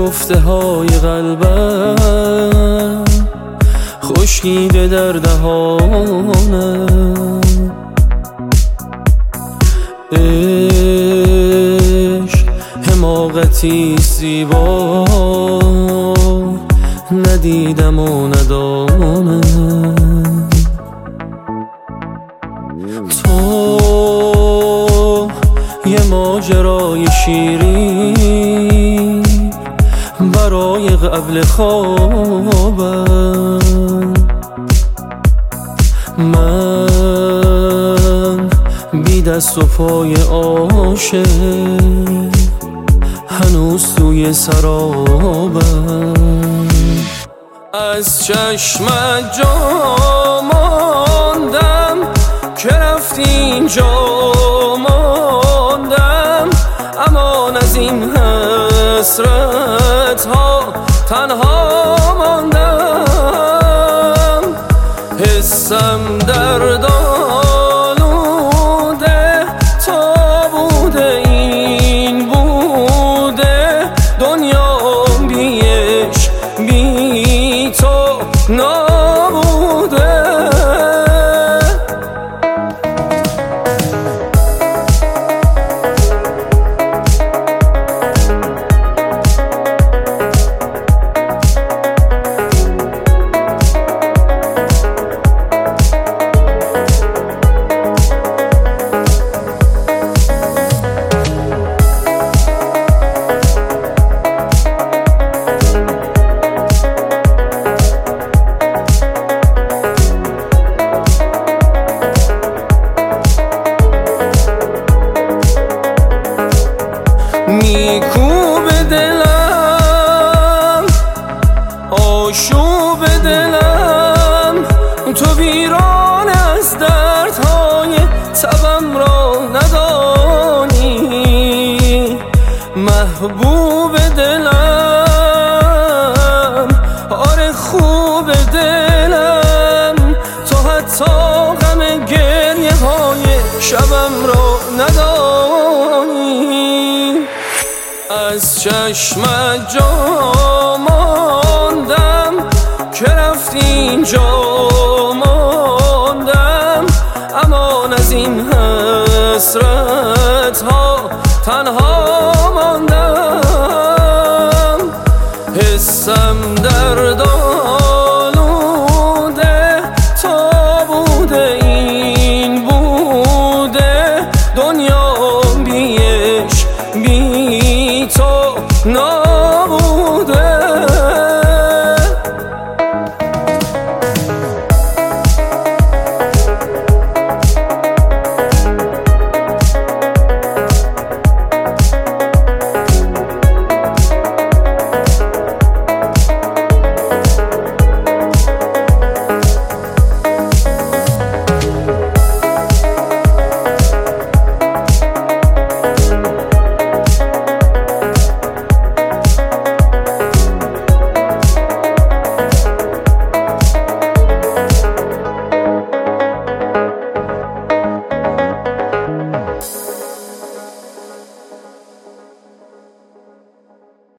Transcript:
شکفته های قلبم خشکیده در دهانم. عشق حماقتی زیبا ندیدم و ندانم. تو یه ماجرای شیرین برای قبل خوابم. من بی دست و پای عاشق هنوز توی سرابم. از چشمت جا ماندم که رفتی اینجا ماندم. امان از این حسرت ها تنها ماندم. حسم دردآلوده تا بوده این بوده. دنیا بیش بی تو نابوده. میکوب دلم آشوب دلم. تو ویران از دردهای تبم را ندانی. محبوب دلم آره خوب دلم. تو حتی غم گریه های شبم را ندانی. از چشمت جا ماندم که رفتی اینجا ماندم. امان از این حسرت ها تنها